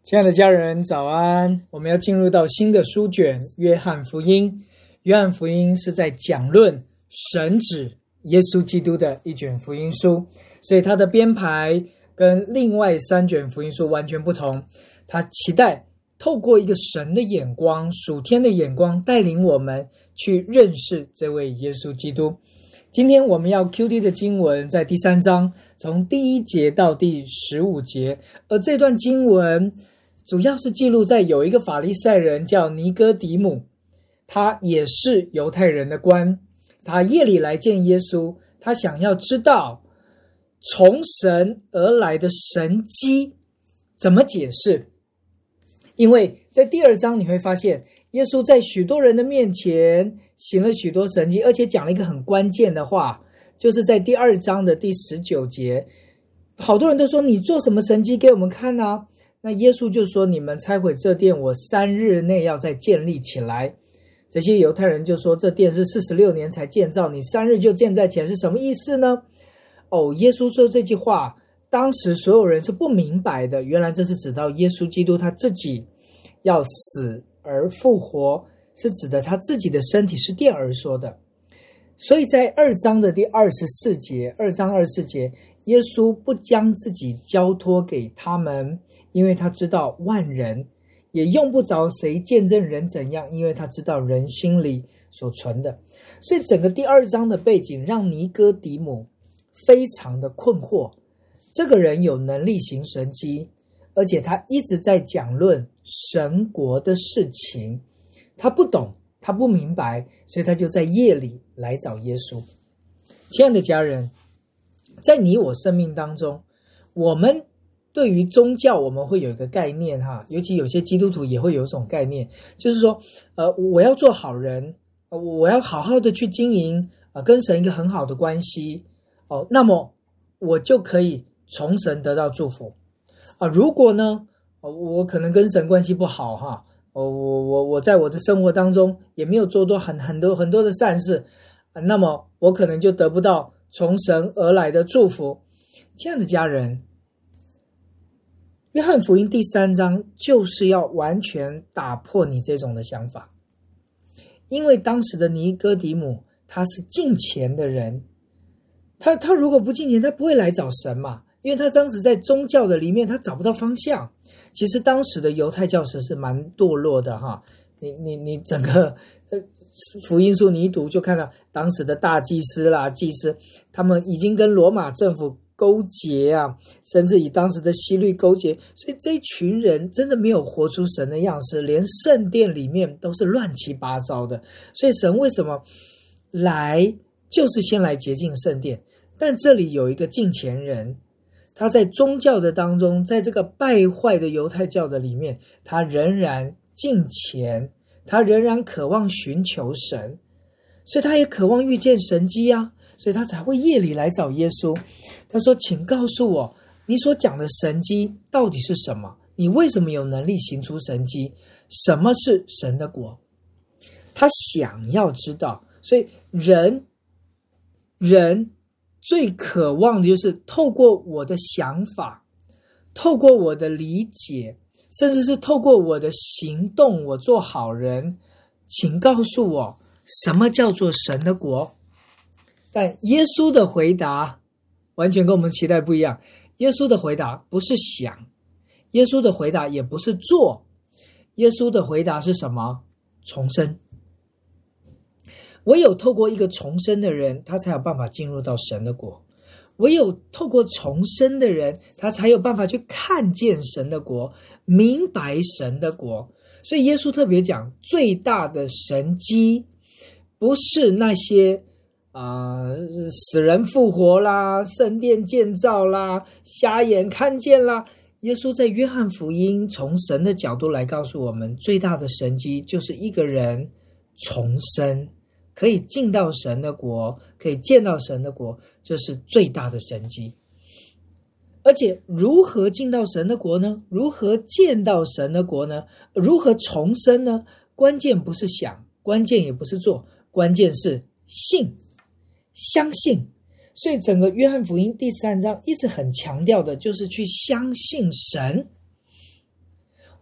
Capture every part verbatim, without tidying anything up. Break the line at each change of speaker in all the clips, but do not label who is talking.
亲爱的家人早安，我们要进入到新的书卷约翰福音。约翰福音是在讲论神子耶稣基督的一卷福音书，所以它的编排跟另外三卷福音书完全不同。他期待透过一个神的眼光，属天的眼光，带领我们去认识这位耶稣基督。今天我们要 Q D 的经文在第三章，从第一节到第十五节，而这段经文主要是记录在有一个法利赛人叫尼哥底母，他也是犹太人的官，他夜里来见耶稣，他想要知道从神而来的神迹怎么解释。因为在第二章你会发现，耶稣在许多人的面前行了许多神迹，而且讲了一个很关键的话，就是在第二章的第十九节，好多人都说你做什么神迹给我们看啊？那耶稣就说，你们拆毁这殿，我三日内要再建立起来。这些犹太人就说，这殿是四十六年才建造，你三日就建造起来是什么意思呢？哦，耶稣说这句话，当时所有人是不明白的，原来这是指到耶稣基督他自己要死而复活，是指的他自己的身体是殿而说的。所以在二章的第二十四节，二章二十四节，耶稣不将自己交托给他们，因为他知道万人，也用不着谁见证人怎样，因为他知道人心里所存的。所以整个第二章的背景让尼哥底母非常的困惑，这个人有能力行神迹，而且他一直在讲论神国的事情，他不懂，他不明白，所以他就在夜里来找耶稣。亲爱的家人，在你我生命当中，我们对于宗教我们会有一个概念哈，尤其有些基督徒也会有一种概念，就是说呃，我要做好人，呃、我要好好的去经营、呃、跟神一个很好的关系、哦、那么我就可以从神得到祝福、呃、如果呢、呃、我可能跟神关系不好哈，呃、我我我在我的生活当中也没有做多很很多很多的善事、呃、那么我可能就得不到从神而来的祝福。亲爱的家人，约翰福音第三章就是要完全打破你这种的想法。因为当时的尼哥底母他是敬虔的人，他他如果不敬虔，他不会来找神嘛，因为他当时在宗教的里面他找不到方向。其实当时的犹太教士是蛮堕落的哈，你你你整个呃福音书你一读就看到当时的大祭司啦、祭司，他们已经跟罗马政府勾结啊，甚至以当时的希律勾结，所以这一群人真的没有活出神的样式，连圣殿里面都是乱七八糟的。所以神为什么来，就是先来洁净圣殿。但这里有一个敬虔人，他在宗教的当中，在这个败坏的犹太教的里面，他仍然敬虔，他仍然渴望寻求神，所以他也渴望遇见神迹啊，所以他才会夜里来找耶稣。他说，请告诉我，你所讲的神迹到底是什么？你为什么有能力行出神迹？什么是神的国？他想要知道。所以人人最渴望的就是透过我的想法，透过我的理解，甚至是透过我的行动，我做好人，请告诉我什么叫做神的国。但耶稣的回答完全跟我们期待不一样。耶稣的回答不是想，耶稣的回答也不是做，耶稣的回答是什么？重生。唯有透过一个重生的人，他才有办法进入到神的国。唯有透过重生的人，他才有办法去看见神的国，明白神的国。所以耶稣特别讲，最大的神迹不是那些呃，死人复活啦，圣殿建造啦，瞎眼看见啦。耶稣在约翰福音从神的角度来告诉我们，最大的神迹就是一个人重生，可以进到神的国，可以见到神的国，这是最大的神迹。而且如何进到神的国呢？如何见到神的国呢？如何重生呢？关键不是想，关键也不是做，关键是信，相信。所以整个约翰福音第三章一直很强调的就是去相信神。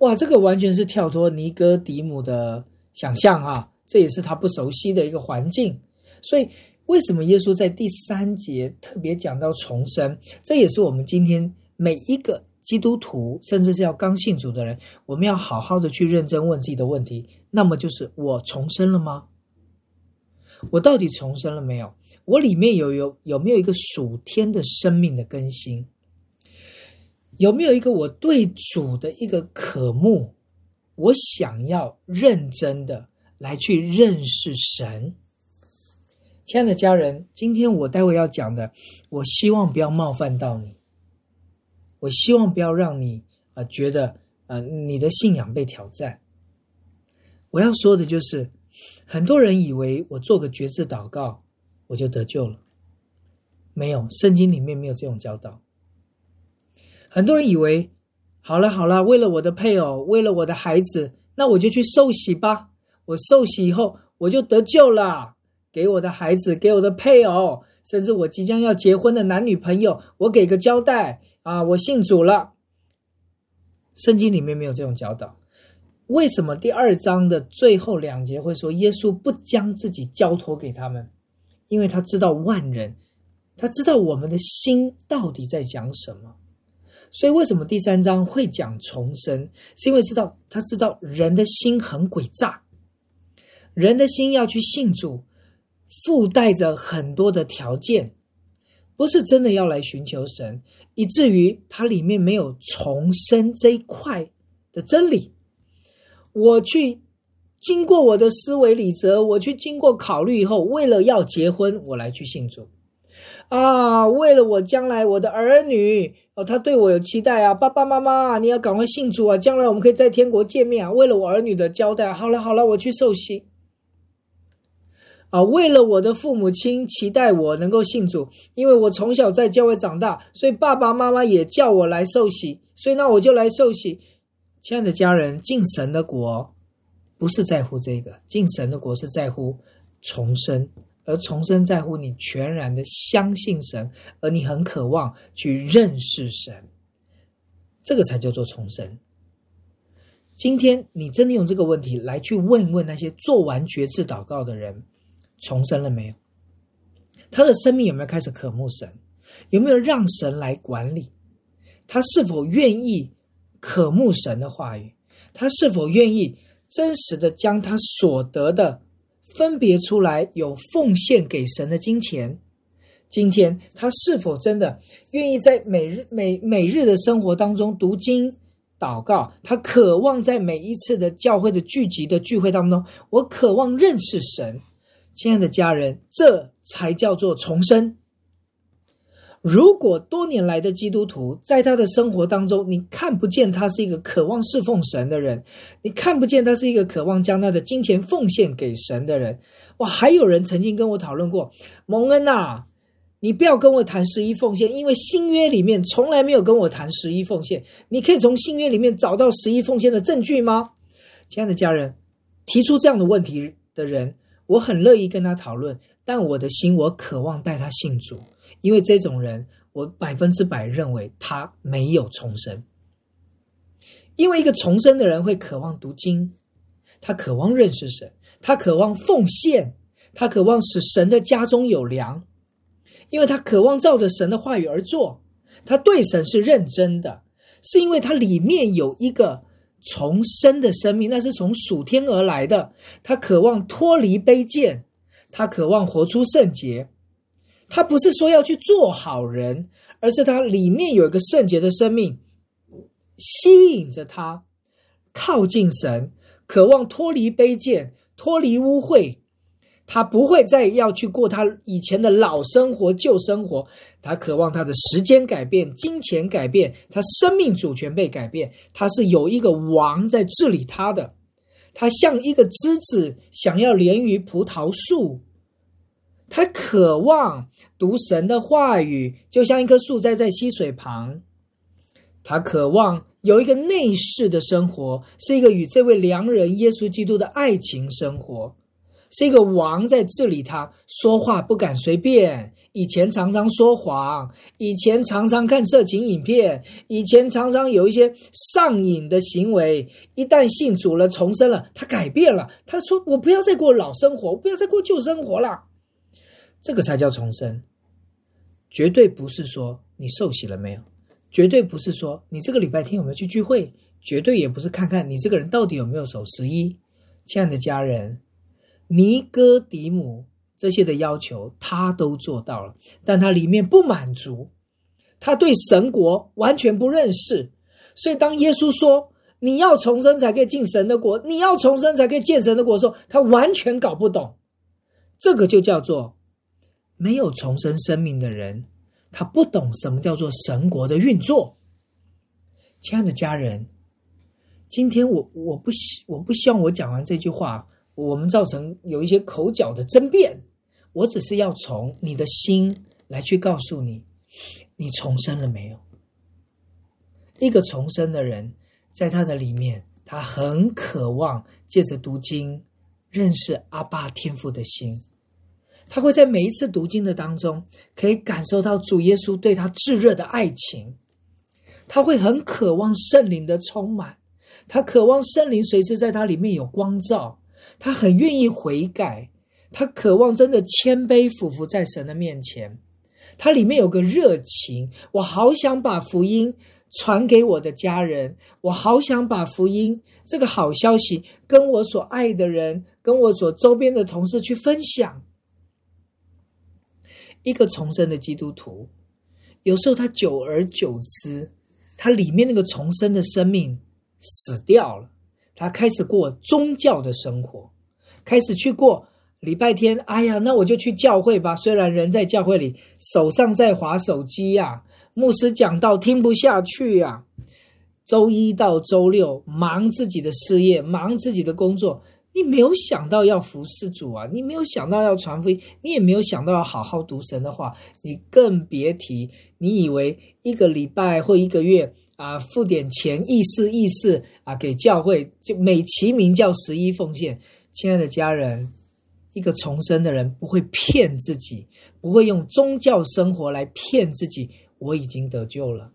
哇，这个完全是跳脱尼哥底母的想象啊，这也是他不熟悉的一个环境。所以为什么耶稣在第三节特别讲到重生？这也是我们今天每一个基督徒，甚至是要刚信主的人，我们要好好的去认真问自己的问题。那么就是我重生了吗？我到底重生了没有？我里面有有有没有一个属天的生命的更新？有没有一个我对主的一个渴慕？我想要认真的来去认识神。亲爱的家人，今天我待会要讲的，我希望不要冒犯到你，我希望不要让你、呃、觉得、呃、你的信仰被挑战。我要说的就是，很多人以为我做个决志祷告我就得救了，没有，圣经里面没有这种教导。很多人以为好了好了，为了我的配偶，为了我的孩子，那我就去受洗吧，我受洗以后我就得救了，给我的孩子，给我的配偶，甚至我即将要结婚的男女朋友，我给个交代啊，我信主了。圣经里面没有这种教导。为什么第二章的最后两节会说耶稣不将自己交托给他们？因为他知道万人，他知道我们的心到底在讲什么。所以为什么第三章会讲重生？是因为知道他知道人的心很诡诈，人的心要去信主，附带着很多的条件，不是真的要来寻求神，以至于它里面没有重生这一块的真理。我去经过我的思维理则，我去经过考虑以后，为了要结婚，我来去信主啊，为了我将来我的儿女哦，他对我有期待啊，爸爸妈妈你要赶快信主啊，将来我们可以在天国见面啊，为了我儿女的交代，好了好了，我去受洗啊，为了我的父母亲期待我能够信主，因为我从小在教会长大，所以爸爸妈妈也叫我来受洗，所以那我就来受洗。亲爱的家人，进神的国不是在乎这个，进神的国是在乎重生，而重生在乎你全然的相信神，而你很渴望去认识神，这个才叫做重生。今天你真的用这个问题来去问问那些做完决志祷告的人，重生了没有？他的生命有没有开始渴慕神？有没有让神来管理？他是否愿意渴慕神的话语？他是否愿意真实的将他所得的分别出来，有奉献给神的金钱？今天他是否真的愿意在每日每每日的生活当中读经祷告？他渴望在每一次的教会的聚集的聚会当中，我渴望认识神。亲爱的家人，这才叫做重生。如果多年来的基督徒在他的生活当中，你看不见他是一个渴望侍奉神的人，你看不见他是一个渴望将他的金钱奉献给神的人。哇，还有人曾经跟我讨论过，蒙恩啊，你不要跟我谈十一奉献，因为新约里面从来没有跟我谈十一奉献，你可以从新约里面找到十一奉献的证据吗？亲爱的家人，提出这样的问题的人，我很乐意跟他讨论，但我的心我渴望带他信主，因为这种人我百分之百认为他没有重生。因为一个重生的人会渴望读经，他渴望认识神，他渴望奉献，他渴望使神的家中有粮，因为他渴望照着神的话语而做，他对神是认真的，是因为他里面有一个重生的生命，那是从属天而来的。他渴望脱离卑贱，他渴望活出圣洁。他不是说要去做好人，而是他里面有一个圣洁的生命吸引着他靠近神，渴望脱离卑贱，脱离污秽。他不会再要去过他以前的老生活旧生活，他渴望他的时间改变，金钱改变，他生命主权被改变。他是有一个王在治理他的，他像一个枝子想要连于葡萄树，他渴望读神的话语，就像一棵树栽在溪水旁。他渴望有一个内室的生活，是一个与这位良人耶稣基督的爱情生活。 是一个王在治理他，说话不敢随便，以前常常说谎，以前常常看色情影片，以前常常有一些上瘾的行为，一旦信主了重生了，他改变了，他说我不要再过老生活，我不要再过旧生活了，这个才叫重生。绝对不是说你受洗了没有，绝对不是说你这个礼拜天有没有去聚会，绝对也不是看看你这个人到底有没有守十一。亲爱的家人，尼哥底母这些的要求他都做到了，但他里面不满足，他对神国完全不认识。所以当耶稣说你要重生才可以进神的国，你要重生才可以见神的国的时候，他完全搞不懂。这个就叫做没有重生生命的人，他不懂什么叫做神国的运作。亲爱的家人，今天我我不我不希望我讲完这句话我们造成有一些口角的争辩，我只是要从你的心来去告诉你，你重生了没有？一个重生的人，在他的里面，他很渴望借着读经认识阿爸天父的心，他会在每一次读经的当中可以感受到主耶稣对他炙热的爱情，他会很渴望圣灵的充满，他渴望圣灵随时在他里面有光照，他很愿意悔改，他渴望真的谦卑俯伏在神的面前，他里面有个热情，我好想把福音传给我的家人，我好想把福音这个好消息跟我所爱的人，跟我所周边的同事去分享。一个重生的基督徒，有时候他久而久之，他里面那个重生的生命死掉了，他开始过宗教的生活，开始去过礼拜天，哎呀，那我就去教会吧，虽然人在教会里手上在滑手机啊，牧师讲道听不下去啊，周一到周六忙自己的事业，忙自己的工作，你没有想到要服侍主啊，你没有想到要传福音，你也没有想到要好好读神的话，你更别提你以为一个礼拜或一个月啊，付点钱意思意思啊，给教会就美其名叫十一奉献。亲爱的家人，一个重生的人不会骗自己，不会用宗教生活来骗自己，我已经得救了。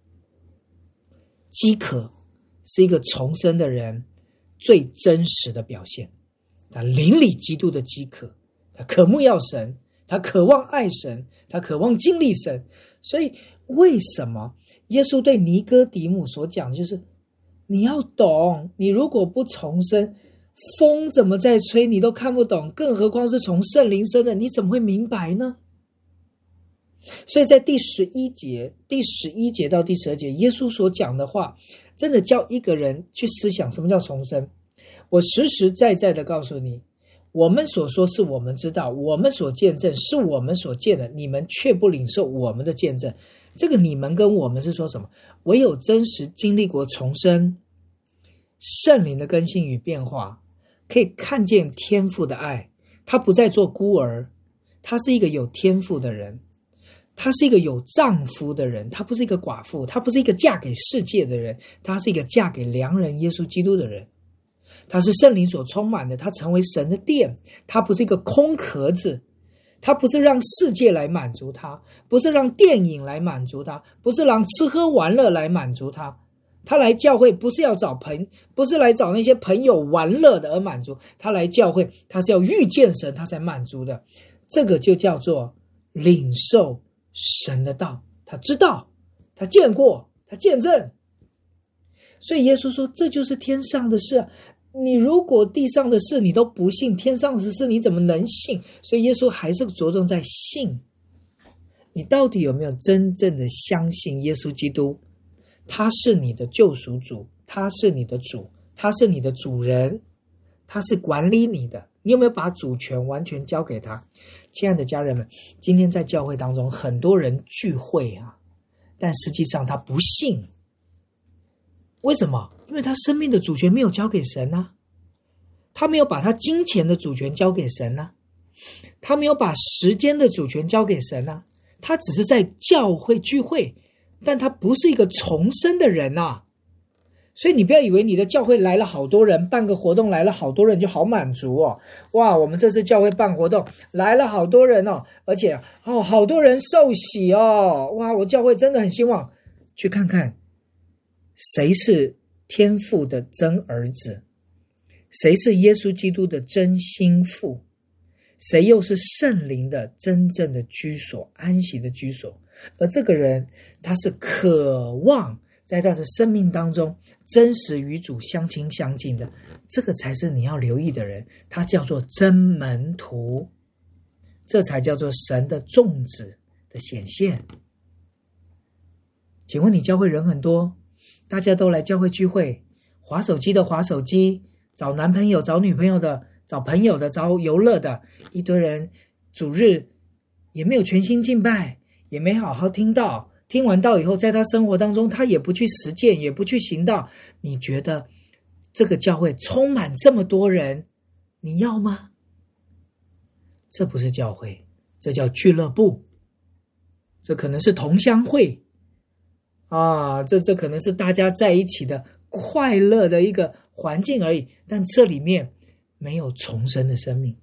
饥渴是一个重生的人最真实的表现，他邻里基督的饥渴，他渴慕要神，他渴望爱神，他渴望经历神。所以为什么耶稣对尼哥底母所讲，就是你要懂，你如果不重生，风怎么在吹你都看不懂，更何况是从圣灵生的，你怎么会明白呢？所以在第十一节第十一节到第十二节，耶稣所讲的话真的叫一个人去思想什么叫重生。我实实在在的告诉你，我们所说是我们知道，我们所见证是我们所见的，你们却不领受我们的见证。这个你们跟我们是说什么？唯有真实经历过重生，圣灵的更新与变化，可以看见天父的爱，他不再做孤儿，他是一个有天赋的人，他是一个有丈夫的人，他不是一个寡妇，他不是一个嫁给世界的人，他是一个嫁给良人耶稣基督的人，他是圣灵所充满的，他成为神的殿，他不是一个空壳子，他不是让世界来满足他，不是让电影来满足他，不是让吃喝玩乐来满足他，他来教会不是要找朋不是来找那些朋友玩乐的而满足，他来教会他是要遇见神他才满足的。这个就叫做领受神的道，他知道，他见过，他见证。所以耶稣说这就是天上的事啊，你如果地上的事你都不信，天上的事你怎么能信？所以耶稣还是着重在信。你到底有没有真正的相信耶稣基督？他是你的救赎主，他是你的主，他是你的主人，他是管理你的，你有没有把主权完全交给他？亲爱的家人们，今天在教会当中很多人聚会啊，但实际上他不信。为什么？因为他生命的主权没有交给神啊，他没有把他金钱的主权交给神啊，他没有把时间的主权交给神啊，他只是在教会聚会，但他不是一个重生的人啊。 所以你不要以为你的教会来了好多人，办个活动来了好多人就好满足哦。哇，我们这次教会办活动来了好多人哦，而且哦好多人受洗哦。哇，我教会真的很希望去看看谁是天父的真儿子，谁是耶稣基督的真心腹，谁又是圣灵的真正的居所，安息的居所。而这个人他是渴望在他的生命当中真实与主相亲相近的，这个才是你要留意的人，他叫做真门徒，这才叫做神的种子的显现。请问你教会人很多，大家都来教会聚会，滑手机的滑手机，找男朋友找女朋友的，找朋友的，找游乐的，一堆人主日也没有全心敬拜，也没好好听道，听完道以后在他生活当中他也不去实践，也不去行道。你觉得这个教会充满这么多人，你要吗？这不是教会，这叫俱乐部，这可能是同乡会啊，这这可能是大家在一起的快乐的一个环境而已，但这里面没有重生的生命。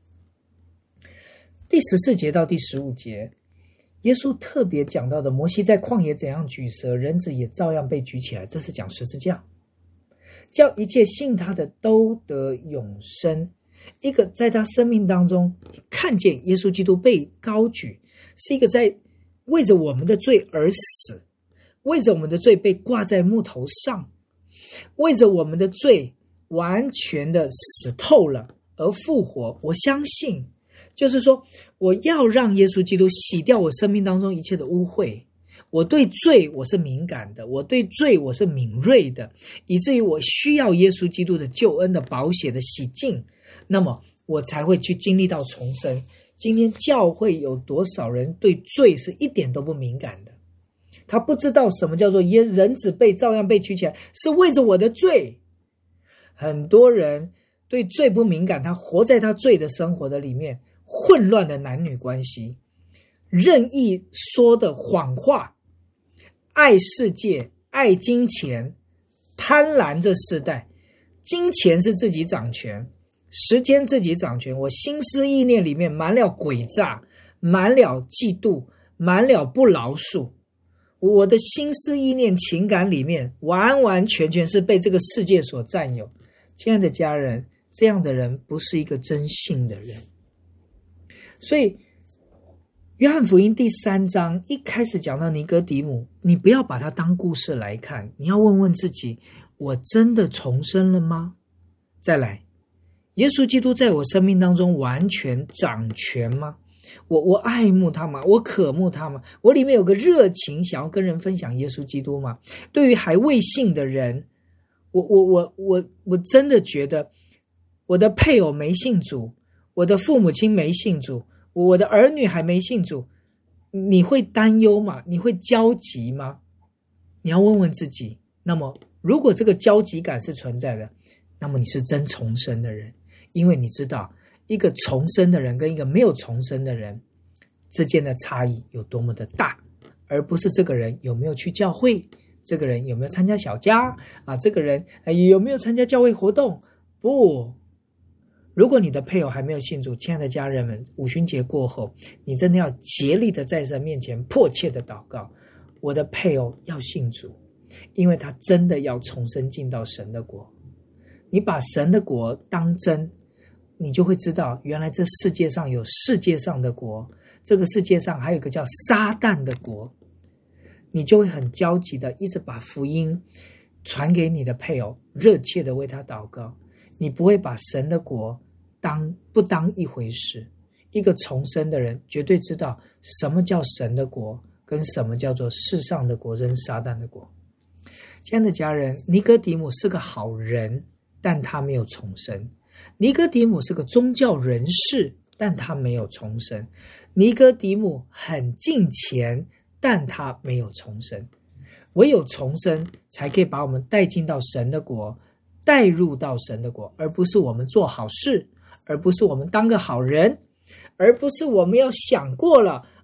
第十四节到第十五节，耶稣特别讲到的摩西在旷野怎样举蛇，人子也照样被举起来，这是讲十字架，叫一切信他的都得永生。一个在他生命当中看见耶稣基督被高举，是一个在为着我们的罪而死，为着我们的罪被挂在木头上，为着我们的罪完全的死透了而复活。我相信就是说，我要让耶稣基督洗掉我生命当中一切的污秽。我对罪我是敏感的，我对罪我是敏锐的，以至于我需要耶稣基督的救恩的宝血的洗净，那么我才会去经历到重生。今天教会有多少人对罪是一点都不敏感的？他不知道什么叫做人子被照样被举起来，是为着我的罪。很多人对罪不敏感，他活在他罪的生活的里面，混乱的男女关系，任意说的谎话，爱世界，爱金钱，贪婪这世代，金钱是自己掌权，时间自己掌权，我心思意念里面满了诡诈，满了嫉妒，满了不饶恕，我的心思意念情感里面完完全全是被这个世界所占有。亲爱的家人，这样的人不是一个真信的人。所以约翰福音第三章一开始讲到尼哥底母，你不要把它当故事来看，你要问问自己，我真的重生了吗？再来，耶稣基督在我生命当中完全掌权吗？我我爱慕他吗？我渴慕他吗？我里面有个热情想要跟人分享耶稣基督吗？对于还未信的人，我我我我我真的觉得我的配偶没信主，我的父母亲没信主，我的儿女还没信主，你会担忧吗？你会焦急吗？你要问问自己。那么如果这个焦急感是存在的，那么你是真重生的人，因为你知道一个重生的人跟一个没有重生的人之间的差异有多么的大，而不是这个人有没有去教会，这个人有没有参加小家啊，这个人有没有参加教会活动。不，如果你的配偶还没有信主，亲爱的家人们，五旬节过后，你真的要竭力的在神面前迫切的祷告，我的配偶要信主，因为他真的要重生进到神的国。你把神的国当真，你就会知道原来这世界上有世界上的国，这个世界上还有一个叫撒旦的国。你就会很焦急的一直把福音传给你的配偶，热切的为他祷告。你不会把神的国当不当一回事。一个重生的人绝对知道什么叫神的国，跟什么叫做世上的国跟撒旦的国。亲爱的家人，尼哥底母是个好人，但他没有重生。尼哥底母是个宗教人士，但他没有重生。尼哥底母很敬虔，但他没有重生。唯有重生才可以把我们带进到神的国，带入到神的国，而不是我们做好事，而不是我们当个好人，而不是我们要想过了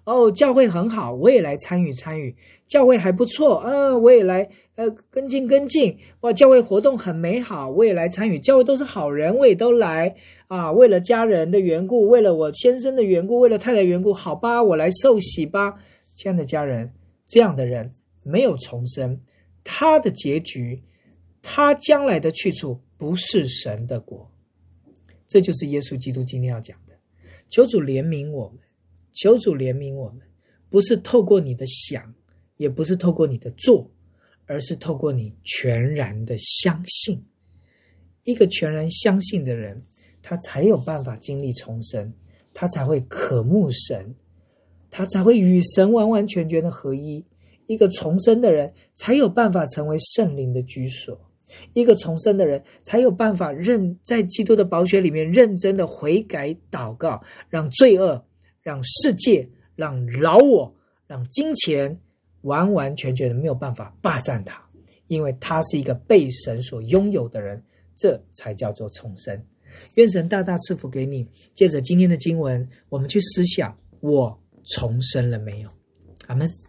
哦，教会很好，我也来参与参与，教会还不错，嗯，我也来呃跟进跟进，哇，教会活动很美好，我也来参与，教会都是好人，我也都来啊，为了家人的缘故，为了我先生的缘故，为了太太的缘故，好吧，我来受洗吧。亲爱的家人，这样的人没有重生，他的结局，他将来的去处不是神的国。这就是耶稣基督今天要讲的。求主怜悯我们，求主怜悯我们，不是透过你的想，也不是透过你的做，而是透过你全然的相信。一个全然相信的人，他才有办法经历重生，他才会渴慕神，他才会与神完完全全的合一。一个重生的人才有办法成为圣灵的居所，一个重生的人才有办法认在基督的宝血里面认真的悔改祷告，让罪恶，让世界，让老我，让金钱完完全全的没有办法霸占他，因为他是一个被神所拥有的人，这才叫做重生。愿神大大赐福给你。借着今天的经文，我们去思想，我重生了没有？阿们。